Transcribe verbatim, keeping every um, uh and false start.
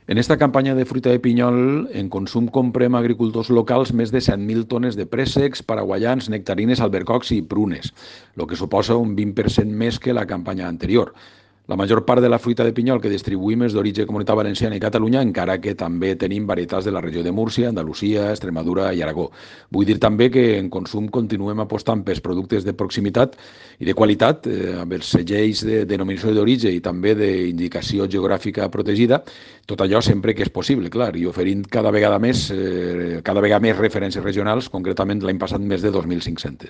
En esta campanya de fruita de pinyol, en consum comprem agricultors locals més de set mil tones de préssecs, paraguayans, nectarines, albercocs i prunes, el que suposa un vint per cent més que la campanya anterior. La major part de la fruita de pinyol que distribuïm és d'origen Comunitat Valenciana i Catalunya, encara que també tenim varietats de la regió de Múrcia, Andalusia, Extremadura i Aragó. Vull dir també que en consum continuem apostant pels productes de proximitat i de qualitat, eh, amb els segells de denominació d'origen i també d'indicació geogràfica protegida, tot allò sempre que és possible, clar, i oferint cada vegada més, eh, cada vegada més referències regionals, concretament l'any passat més de dos mil cinc-cents.